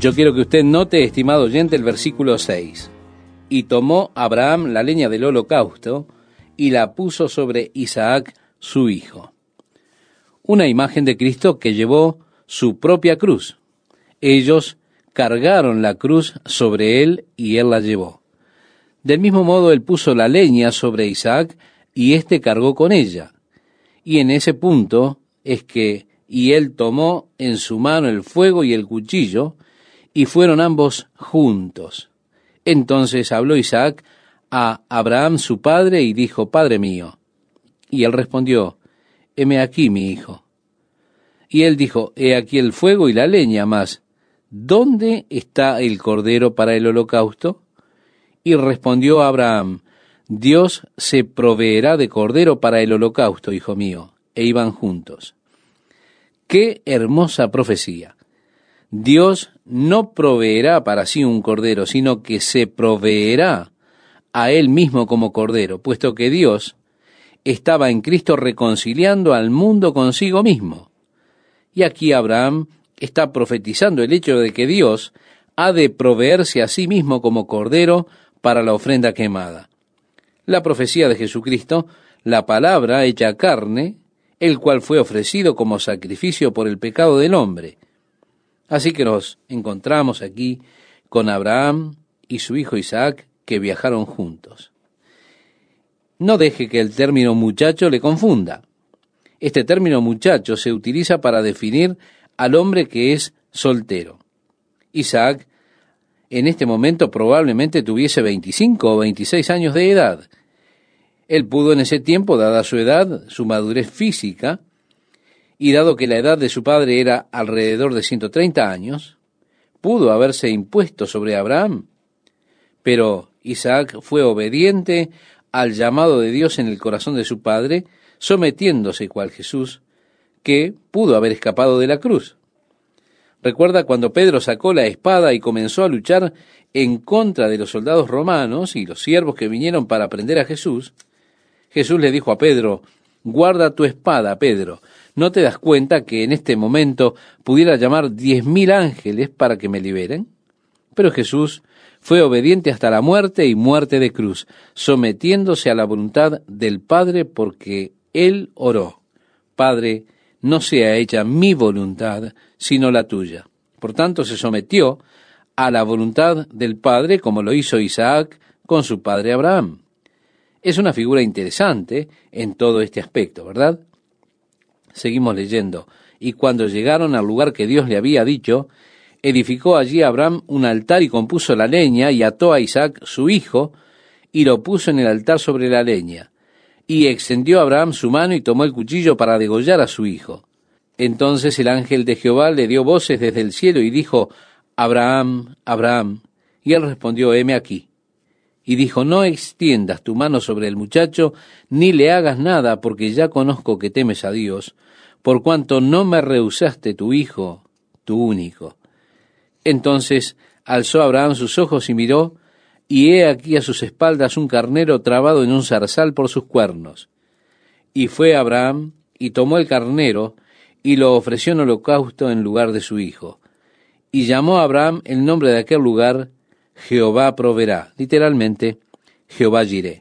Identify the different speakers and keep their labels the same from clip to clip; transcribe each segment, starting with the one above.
Speaker 1: Yo quiero que usted note, estimado oyente, el versículo 6. Y tomó Abraham la leña del holocausto y la puso sobre Isaac, su hijo. Una imagen de Cristo que llevó su propia cruz. Ellos cargaron la cruz sobre él y él la llevó. Del mismo modo, él puso la leña sobre Isaac y éste cargó con ella. Y en ese punto es que, y él tomó en su mano el fuego y el cuchillo, y fueron ambos juntos. Entonces habló Isaac a Abraham su padre y dijo: Padre mío. Y él respondió: Heme aquí, mi hijo. Y él dijo: He aquí el fuego y la leña, mas ¿dónde está el cordero para el holocausto? Y respondió Abraham: Dios se proveerá de cordero para el holocausto, hijo mío. E iban juntos. ¡Qué hermosa profecía! Dios no proveerá para sí un cordero, sino que se proveerá a él mismo como cordero, puesto que Dios estaba en Cristo reconciliando al mundo consigo mismo. Y aquí Abraham está profetizando el hecho de que Dios ha de proveerse a sí mismo como cordero para la ofrenda quemada. La profecía de Jesucristo, la palabra hecha carne, el cual fue ofrecido como sacrificio por el pecado del hombre. Así que nos encontramos aquí con Abraham y su hijo Isaac, que viajaron juntos. No deje que el término muchacho le confunda. Este término muchacho se utiliza para definir al hombre que es soltero. Isaac, en este momento, probablemente tuviese 25 o 26 años de edad. Él pudo en ese tiempo, dada su edad, su madurez física, y dado que la edad de su padre era alrededor de 130 años, pudo haberse impuesto sobre Abraham. Pero Isaac fue obediente al llamado de Dios en el corazón de su padre, sometiéndose cual Jesús, que pudo haber escapado de la cruz. Recuerda cuando Pedro sacó la espada y comenzó a luchar en contra de los soldados romanos y los siervos que vinieron para prender a Jesús. Jesús le dijo a Pedro: guarda tu espada, Pedro. ¿No te das cuenta que en este momento pudiera llamar 10.000 ángeles para que me liberen? Pero Jesús fue obediente hasta la muerte y muerte de cruz, sometiéndose a la voluntad del Padre, porque Él oró: Padre, no sea hecha mi voluntad, sino la tuya. Por tanto, se sometió a la voluntad del Padre, como lo hizo Isaac con su padre Abraham. Es una figura interesante en todo este aspecto, ¿verdad? Seguimos leyendo. Y cuando llegaron al lugar que Dios le había dicho, edificó allí Abraham un altar y compuso la leña, y ató a Isaac su hijo, y lo puso en el altar sobre la leña. Y extendió Abraham su mano y tomó el cuchillo para degollar a su hijo. Entonces el ángel de Jehová le dio voces desde el cielo y dijo: Abraham, Abraham. Y él respondió: heme aquí. Y dijo: no extiendas tu mano sobre el muchacho, ni le hagas nada, porque ya conozco que temes a Dios, por cuanto no me rehusaste tu hijo, tu único. Entonces alzó Abraham sus ojos y miró, y he aquí a sus espaldas un carnero trabado en un zarzal por sus cuernos. Y fue Abraham, y tomó el carnero, y lo ofreció en holocausto en lugar de su hijo. Y llamó a Abraham el nombre de aquel lugar: Jehová proveerá, literalmente, Jehová Jireh.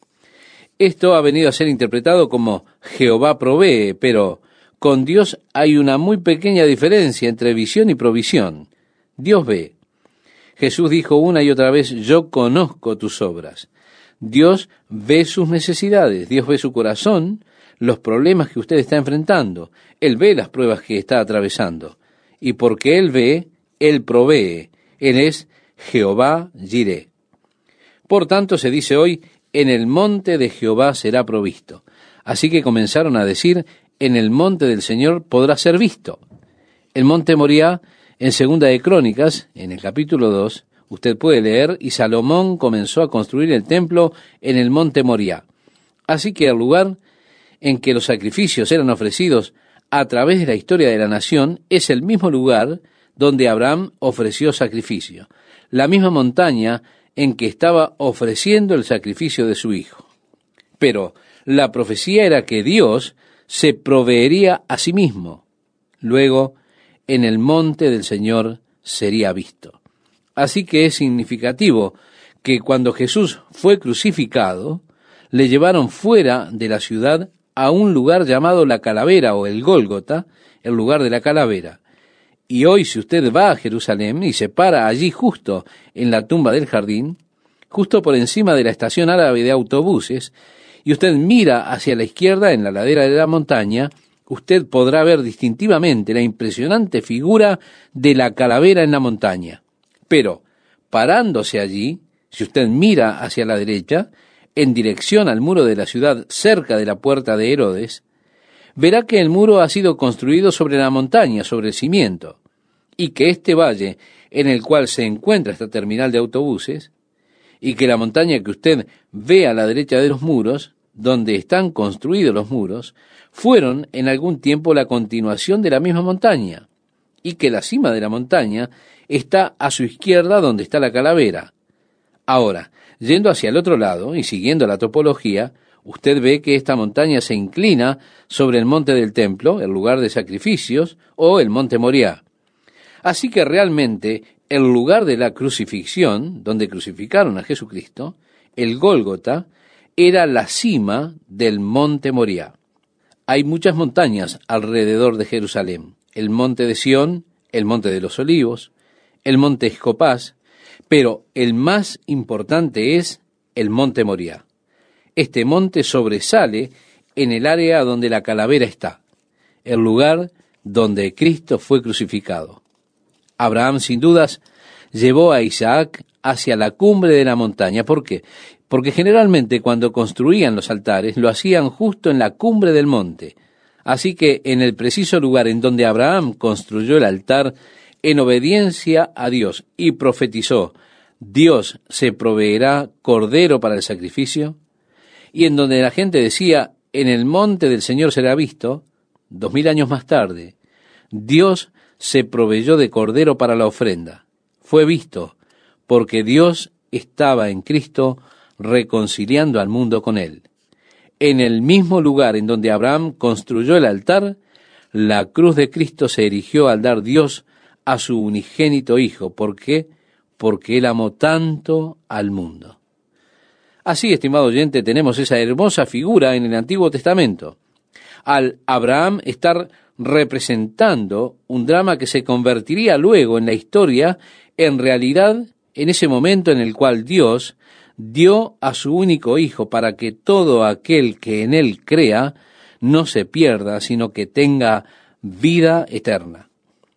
Speaker 1: Esto ha venido a ser interpretado como Jehová provee, pero con Dios hay una muy pequeña diferencia entre visión y provisión. Dios ve. Jesús dijo una y otra vez: yo conozco tus obras. Dios ve sus necesidades, Dios ve su corazón, los problemas que usted está enfrentando. Él ve las pruebas que está atravesando. Y porque Él ve, Él provee. Él es Jehová Jireh. Por tanto, se dice hoy: en el monte de Jehová será provisto. Así que comenzaron a decir: en el monte del Señor podrá ser visto. El monte Moriah, en Segunda de Crónicas, en el capítulo 2, usted puede leer: y Salomón comenzó a construir el templo en el monte Moriah. Así que el lugar en que los sacrificios eran ofrecidos a través de la historia de la nación es el mismo lugar donde Abraham ofreció sacrificio, la misma montaña en que estaba ofreciendo el sacrificio de su hijo. Pero la profecía era que Dios se proveería a sí mismo. Luego, en el monte del Señor sería visto. Así que es significativo que cuando Jesús fue crucificado, le llevaron fuera de la ciudad a un lugar llamado la Calavera o el Gólgota, el lugar de la calavera. Y hoy, si usted va a Jerusalén y se para allí justo en la tumba del jardín, justo por encima de la estación árabe de autobuses, y usted mira hacia la izquierda en la ladera de la montaña, usted podrá ver distintivamente la impresionante figura de la calavera en la montaña. Pero, parándose allí, si usted mira hacia la derecha, en dirección al muro de la ciudad cerca de la puerta de Herodes, verá que el muro ha sido construido sobre la montaña, sobre el cimiento, y que este valle en el cual se encuentra esta terminal de autobuses, y que la montaña que usted ve a la derecha de los muros, donde están construidos los muros, fueron en algún tiempo la continuación de la misma montaña, y que la cima de la montaña está a su izquierda donde está la calavera. Ahora, yendo hacia el otro lado y siguiendo la topología, usted ve que esta montaña se inclina sobre el monte del templo, el lugar de sacrificios, o el monte Moriah. Así que realmente el lugar de la crucifixión, donde crucificaron a Jesucristo, el Gólgota, era la cima del monte Moriah. Hay muchas montañas alrededor de Jerusalén. El monte de Sión, el monte de los Olivos, el monte Escopás, pero el más importante es el monte Moriah. Este monte sobresale en el área donde la calavera está, el lugar donde Cristo fue crucificado. Abraham, sin dudas, llevó a Isaac hacia la cumbre de la montaña. ¿Por qué? Porque generalmente cuando construían los altares lo hacían justo en la cumbre del monte. Así que en el preciso lugar en donde Abraham construyó el altar en obediencia a Dios y profetizó, Dios se proveerá cordero para el sacrificio, y en donde la gente decía, en el monte del Señor será visto, 2000 años más tarde, Dios se proveyó de cordero para la ofrenda. Fue visto, porque Dios estaba en Cristo reconciliando al mundo con él. En el mismo lugar en donde Abraham construyó el altar, la cruz de Cristo se erigió al dar Dios a su unigénito Hijo. ¿Por qué? Porque Él amó tanto al mundo. Así, estimado oyente, tenemos esa hermosa figura en el Antiguo Testamento. Al Abraham estar representando un drama que se convertiría luego en la historia, en realidad, en ese momento en el cual Dios dio a su único Hijo para que todo aquel que en Él crea no se pierda, sino que tenga vida eterna.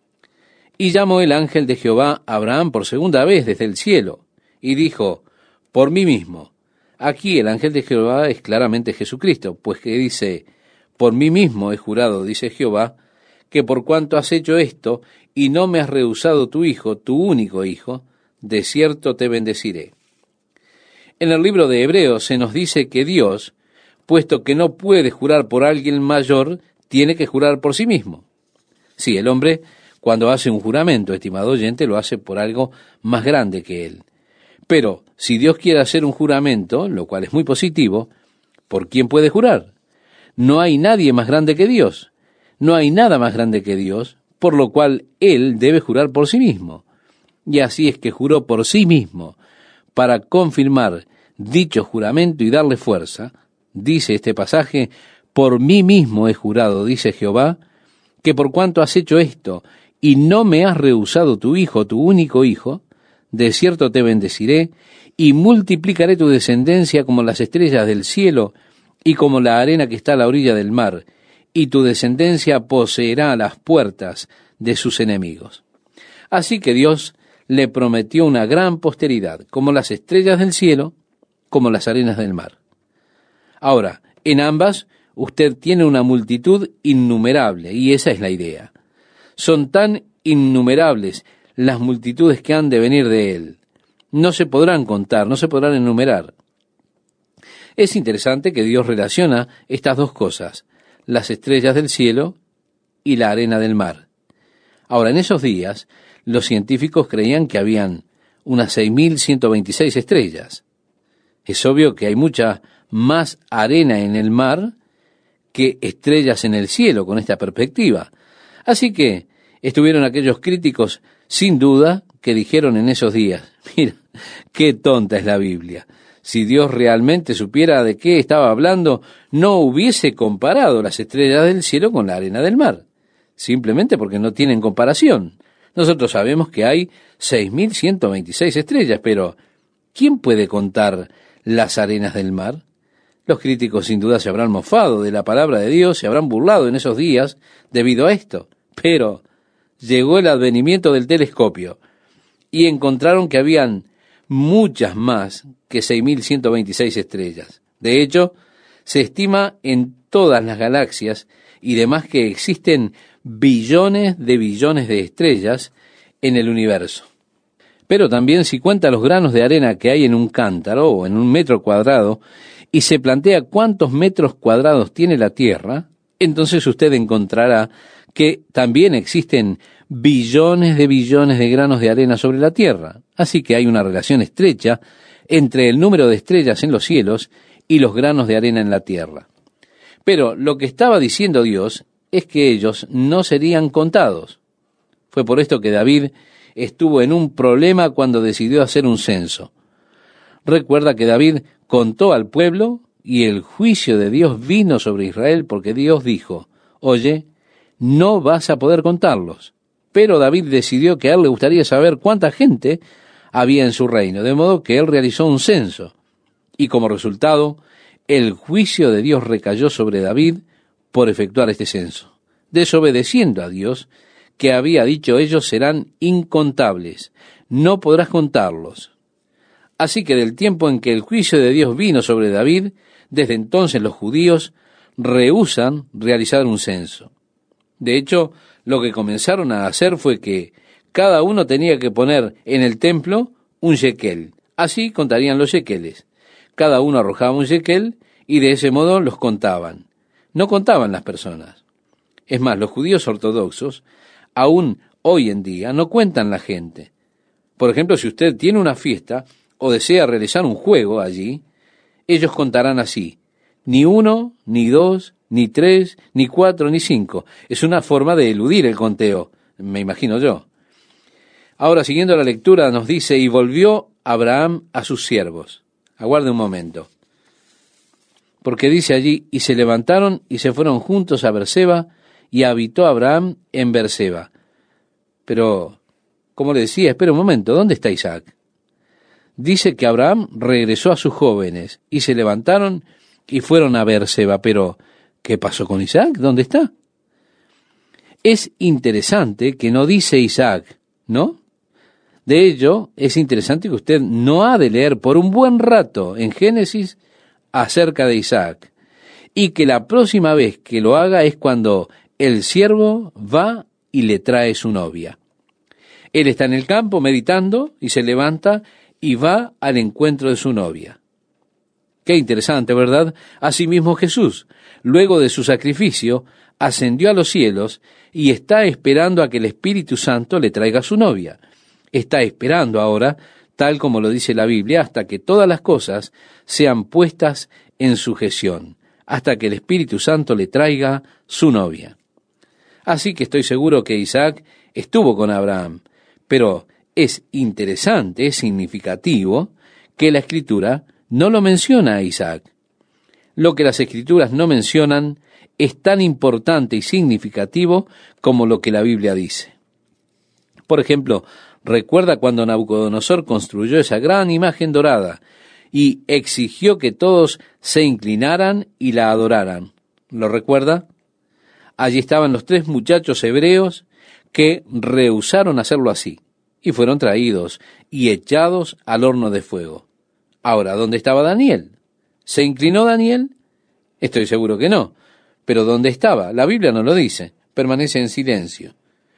Speaker 1: Y llamó el ángel de Jehová a Abraham por segunda vez desde el cielo, y dijo, por mí mismo. Aquí el ángel de Jehová es claramente Jesucristo, pues que dice, por mí mismo he jurado, dice Jehová, que por cuanto has hecho esto, y no me has rehusado tu Hijo, tu único Hijo, de cierto te bendeciré. En el libro de Hebreos se nos dice que Dios, puesto que no puede jurar por alguien mayor, tiene que jurar por sí mismo. Sí, el hombre, cuando hace un juramento, estimado oyente, lo hace por algo más grande que él. Pero, si Dios quiere hacer un juramento, lo cual es muy positivo, ¿por quién puede jurar? No hay nadie más grande que Dios. No hay nada más grande que Dios, por lo cual Él debe jurar por sí mismo. Y así es que juró por sí mismo, para confirmar dicho juramento y darle fuerza. Dice este pasaje, por mí mismo he jurado, dice Jehová, que por cuanto has hecho esto, y no me has rehusado tu Hijo, tu único Hijo, de cierto te bendeciré, y multiplicaré tu descendencia como las estrellas del cielo, y como la arena que está a la orilla del mar, y tu descendencia poseerá las puertas de sus enemigos. Así que Dios le prometió una gran posteridad, como las estrellas del cielo, como las arenas del mar. Ahora, en ambas, usted tiene una multitud innumerable, y esa es la idea. Son tan innumerables las multitudes que han de venir de él. No se podrán contar, no se podrán enumerar. Es interesante que Dios relaciona estas dos cosas, las estrellas del cielo y la arena del mar. Ahora, en esos días, los científicos creían que habían unas 6.126 estrellas. Es obvio que hay mucha más arena en el mar que estrellas en el cielo con esta perspectiva. Así que estuvieron aquellos críticos Sin duda que dijeron en esos días, mira, qué tonta es la Biblia. Si Dios realmente supiera de qué estaba hablando, no hubiese comparado las estrellas del cielo con la arena del mar, simplemente porque no tienen comparación. Nosotros sabemos que hay 6.126 estrellas, pero ¿quién puede contar las arenas del mar? Los críticos sin duda se habrán mofado de la palabra de Dios, se habrán burlado en esos días debido a esto, pero llegó el advenimiento del telescopio y encontraron que habían muchas más que 6.126 estrellas. De hecho, se estima en todas las galaxias y demás que existen billones de estrellas en el universo. Pero también si cuenta los granos de arena que hay en un cántaro o en un metro cuadrado y se plantea cuántos metros cuadrados tiene la Tierra, entonces usted encontrará que también existen billones de granos de arena sobre la Tierra. Así que hay una relación estrecha entre el número de estrellas en los cielos y los granos de arena en la Tierra. Pero lo que estaba diciendo Dios es que ellos no serían contados. Fue por esto que David estuvo en un problema cuando decidió hacer un censo. Recuerda que David contó al pueblo y el juicio de Dios vino sobre Israel porque Dios dijo, oye, no vas a poder contarlos. Pero David decidió que a él le gustaría saber cuánta gente había en su reino, de modo que él realizó un censo. Y como resultado, el juicio de Dios recayó sobre David por efectuar este censo, desobedeciendo a Dios, que había dicho ellos serán incontables, no podrás contarlos. Así que del tiempo en que el juicio de Dios vino sobre David, desde entonces los judíos rehúsan realizar un censo. De hecho, lo que comenzaron a hacer fue que cada uno tenía que poner en el templo un shekel. Así contarían los shekeles. Cada uno arrojaba un shekel y de ese modo los contaban. No contaban las personas. Es más, los judíos ortodoxos, aún hoy en día, no cuentan la gente. Por ejemplo, si usted tiene una fiesta o desea realizar un juego allí, ellos contarán así: ni 1, ni 2, ni 3, ni 4, ni 5. Es una forma de eludir el conteo, me imagino yo. Ahora, siguiendo la lectura, nos dice, y volvió Abraham a sus siervos. Aguarde un momento. Porque dice allí, y se levantaron y se fueron juntos a Berseba, y habitó Abraham en Berseba. Pero, como le decía, espera un momento, ¿dónde está Isaac? Dice que Abraham regresó a sus jóvenes, y se levantaron y fueron a Berseba. Pero, ¿qué pasó con Isaac? ¿Dónde está? Es interesante que no dice Isaac, ¿no? De ello, es interesante que usted no ha de leer por un buen rato en Génesis acerca de Isaac, y que la próxima vez que lo haga es cuando el siervo va y le trae su novia. Él está en el campo meditando y se levanta y va al encuentro de su novia. Qué interesante, ¿verdad? Asimismo Jesús, luego de su sacrificio, ascendió a los cielos y está esperando a que el Espíritu Santo le traiga a su novia. Está esperando ahora, tal como lo dice la Biblia, hasta que todas las cosas sean puestas en sujeción, hasta que el Espíritu Santo le traiga su novia. Así que estoy seguro que Isaac estuvo con Abraham, pero es interesante, es significativo que la Escritura no lo menciona a Isaac. Lo que las Escrituras no mencionan es tan importante y significativo como lo que la Biblia dice. Por ejemplo, recuerda cuando Nabucodonosor construyó esa gran imagen dorada y exigió que todos se inclinaran y la adoraran. ¿Lo recuerda? Allí estaban los 3 muchachos hebreos que rehusaron hacerlo así y fueron traídos y echados al horno de fuego. Ahora, ¿dónde estaba Daniel? ¿Se inclinó Daniel? Estoy seguro que no. Pero ¿dónde estaba? La Biblia no lo dice. Permanece en silencio.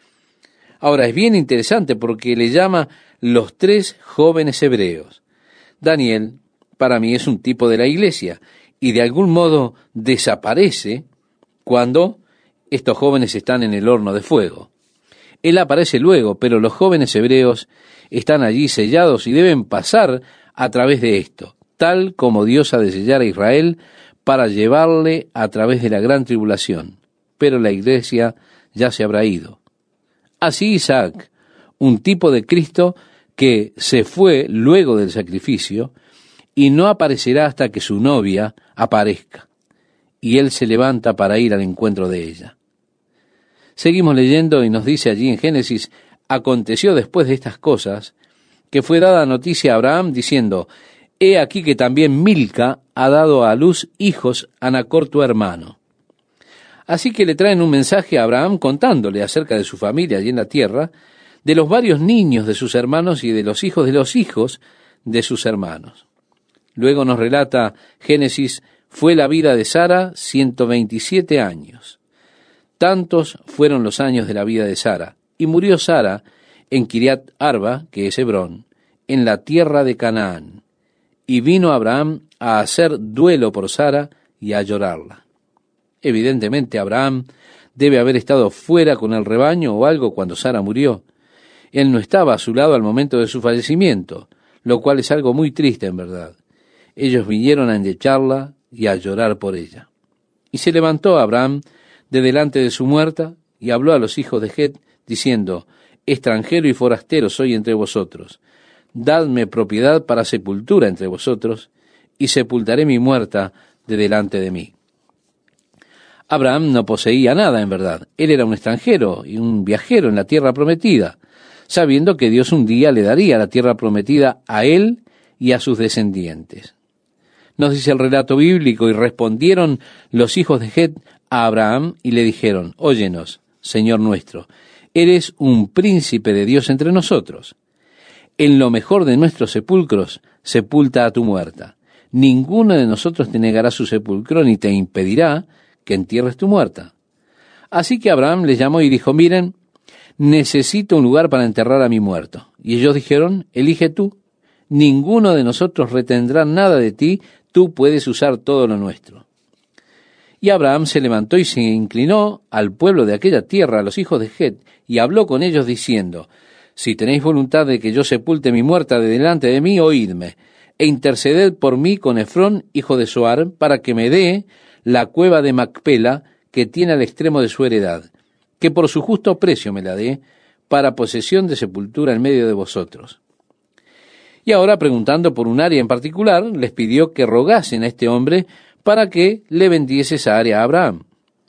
Speaker 1: Ahora, es bien interesante porque le llama los 3 jóvenes hebreos. Daniel, para mí, es un tipo de la iglesia y de algún modo desaparece cuando estos jóvenes están en el horno de fuego. Él aparece luego, pero los jóvenes hebreos están allí sellados y deben pasar a través de esto, tal como Dios ha de sellar a Israel para llevarle a través de la gran tribulación. Pero la iglesia ya se habrá ido. Así Isaac, un tipo de Cristo que se fue luego del sacrificio y no aparecerá hasta que su novia aparezca, y él se levanta para ir al encuentro de ella. Seguimos leyendo y nos dice allí en Génesis: aconteció después de estas cosas que fue dada noticia a Abraham diciendo: he aquí que también Milca ha dado a luz hijos a Nachor tu hermano. Así que le traen un mensaje a Abraham contándole acerca de su familia allí en la tierra, de los varios niños de sus hermanos y de los hijos de sus hermanos. Luego nos relata Génesis: fue la vida de Sara 127 años. Tantos fueron los años de la vida de Sara, y murió Sara en Kiriat Arba, que es Hebrón, en la tierra de Canaán. Y vino Abraham a hacer duelo por Sara y a llorarla. Evidentemente Abraham debe haber estado fuera con el rebaño o algo cuando Sara murió. Él no estaba a su lado al momento de su fallecimiento, lo cual es algo muy triste en verdad. Ellos vinieron a endecharla y a llorar por ella. Y se levantó Abraham de delante de su muerta y habló a los hijos de Het, diciendo: extranjero y forastero soy entre vosotros. Dadme propiedad para sepultura entre vosotros, y sepultaré mi muerta de delante de mí. Abraham no poseía nada en verdad. Él era un extranjero y un viajero en la tierra prometida, sabiendo que Dios un día le daría la tierra prometida a él y a sus descendientes. Nos dice el relato bíblico: y respondieron los hijos de Het a Abraham y le dijeron: óyenos, Señor nuestro, eres un príncipe de Dios entre nosotros. En lo mejor de nuestros sepulcros sepulta a tu muerta. Ninguno de nosotros te negará su sepulcro ni te impedirá que entierres tu muerta. Así que Abraham les llamó y dijo: miren, necesito un lugar para enterrar a mi muerto. Y ellos dijeron: elige tú. Ninguno de nosotros retendrá nada de ti, tú puedes usar todo lo nuestro. Y Abraham se levantó y se inclinó al pueblo de aquella tierra, a los hijos de Het, y habló con ellos diciendo: si tenéis voluntad de que yo sepulte mi muerta de delante de mí, oídme, e interceded por mí con Efrón, hijo de Zoar, para que me dé la cueva de Macpela, que tiene al extremo de su heredad, que por su justo precio me la dé, para posesión de sepultura en medio de vosotros. Y ahora, preguntando por un área en particular, les pidió que rogasen a este hombre para que le vendiese esa área a Abraham.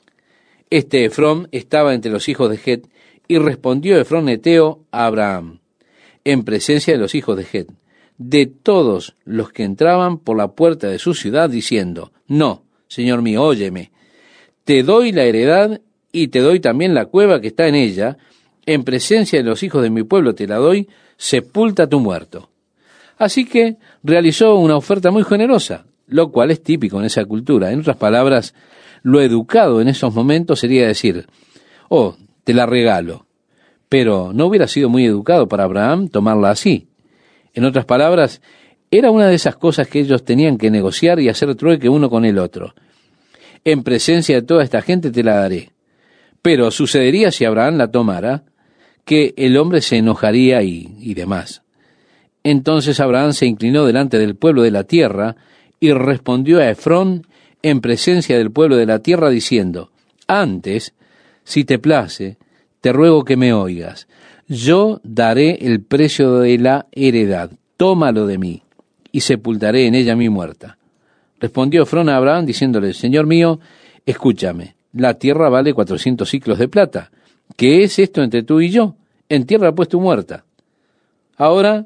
Speaker 1: Este Efrón estaba entre los hijos de Het, y respondió Efrón heteo a Abraham, en presencia de los hijos de Het, de todos los que entraban por la puerta de su ciudad, diciendo: no, Señor mío, óyeme, te doy la heredad y te doy también la cueva que está en ella, en presencia de los hijos de mi pueblo te la doy, sepulta tu muerto. Así que realizó una oferta muy generosa, lo cual es típico en esa cultura. En otras palabras, lo educado en esos momentos sería decir: oh, te la regalo. Pero no hubiera sido muy educado para Abraham tomarla así. En otras palabras, era una de esas cosas que ellos tenían que negociar y hacer trueque uno con el otro. En presencia de toda esta gente te la daré. Pero sucedería, si Abraham la tomara, que el hombre se enojaría y demás. Entonces Abraham se inclinó delante del pueblo de la tierra y respondió a Efrón en presencia del pueblo de la tierra diciendo: antes, si te place, te ruego que me oigas. Yo daré el precio de la heredad, tómalo de mí, y sepultaré en ella mi muerta. Respondió Efrón a Abraham diciéndole: Señor mío, escúchame, la tierra vale 400 siclos de plata. ¿Qué es esto entre tú y yo? Entierra pues tu muerta. Ahora,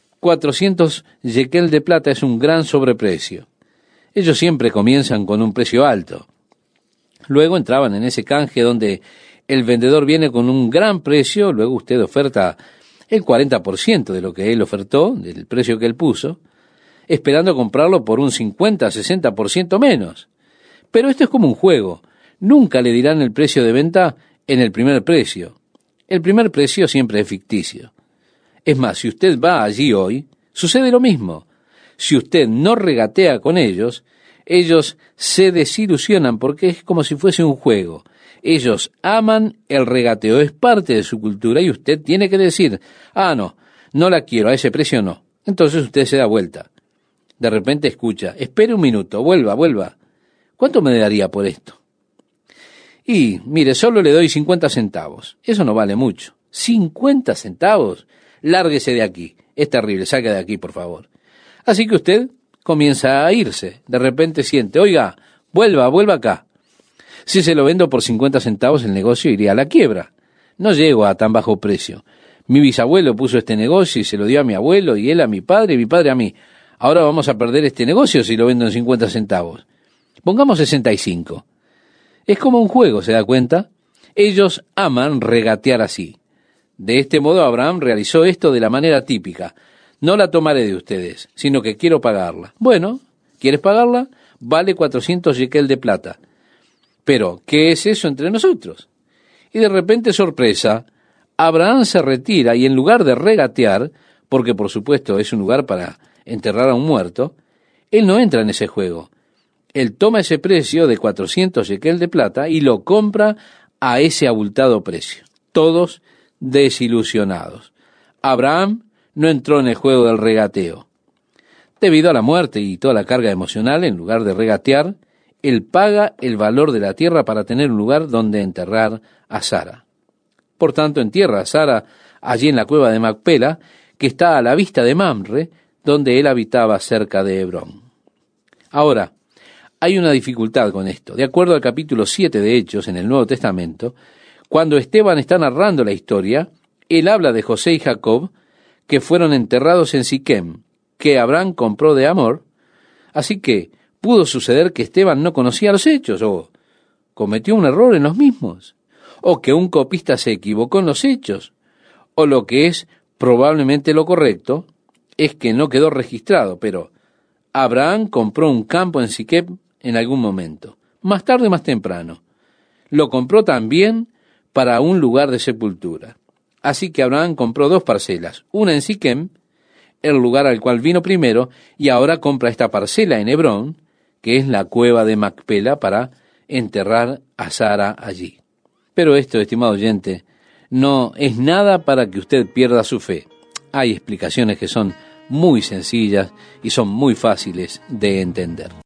Speaker 1: 400 shekel de plata es un gran sobreprecio. Ellos siempre comienzan con un precio alto. Luego entraban en ese canje donde el vendedor viene con un gran precio, luego usted oferta el 40% de lo que él ofertó, del precio que él puso, esperando comprarlo por un 50-60% menos. Pero esto es como un juego. Nunca le dirán el precio de venta en el primer precio. El primer precio siempre es ficticio. Es más, si usted va allí hoy, sucede lo mismo. Si usted no regatea con ellos se desilusionan porque es como si fuese un juego. Ellos aman el regateo, es parte de su cultura y usted tiene que decir: no la quiero, a ese precio no. Entonces usted se da vuelta. De repente escucha: espere un minuto, vuelva. ¿Cuánto me daría por esto? Y, mire, solo le doy 50 centavos. Eso no vale mucho. 50 centavos. Lárguese de aquí. Es terrible, salga de aquí, por favor. Así que usted comienza a irse. De repente siente, oiga, vuelva acá. Si se lo vendo por 50 centavos, el negocio iría a la quiebra. No llego a tan bajo precio. Mi bisabuelo puso este negocio y se lo dio a mi abuelo, y él a mi padre a mí. Ahora vamos a perder este negocio si lo vendo en 50 centavos. Pongamos 65. Es como un juego, ¿se da cuenta? Ellos aman regatear así. De este modo Abraham realizó esto de la manera típica. No la tomaré de ustedes, sino que quiero pagarla. Bueno, ¿quieres pagarla? Vale 400 shekel de plata. Pero, ¿qué es eso entre nosotros? Y de repente, sorpresa, Abraham se retira y en lugar de regatear, porque por supuesto es un lugar para enterrar a un muerto, él no entra en ese juego. Él toma ese precio de 400 shekel de plata y lo compra a ese abultado precio. Todos desilusionados. Abraham no entró en el juego del regateo. Debido a la muerte y toda la carga emocional, en lugar de regatear, él paga el valor de la tierra para tener un lugar donde enterrar a Sara. Por tanto, entierra a Sara allí en la cueva de Macpela, que está a la vista de Mamre, donde él habitaba cerca de Hebrón. Ahora, hay una dificultad con esto. De acuerdo al capítulo 7 de Hechos en el Nuevo Testamento, cuando Esteban está narrando la historia, él habla de José y Jacob, que fueron enterrados en Siquem, que Abraham compró de Hamor. Así que pudo suceder que Esteban no conocía los hechos, o cometió un error en los mismos, o que un copista se equivocó en los hechos, o lo que es probablemente lo correcto, es que no quedó registrado, pero Abraham compró un campo en Siquem en algún momento, más tarde o más temprano. Lo compró también para un lugar de sepultura. Así que Abraham compró 2 parcelas, una en Siquem, el lugar al cual vino primero, y ahora compra esta parcela en Hebrón, que es la cueva de Macpela, para enterrar a Sara allí. Pero esto, estimado oyente, no es nada para que usted pierda su fe. Hay explicaciones que son muy sencillas y son muy fáciles de entender.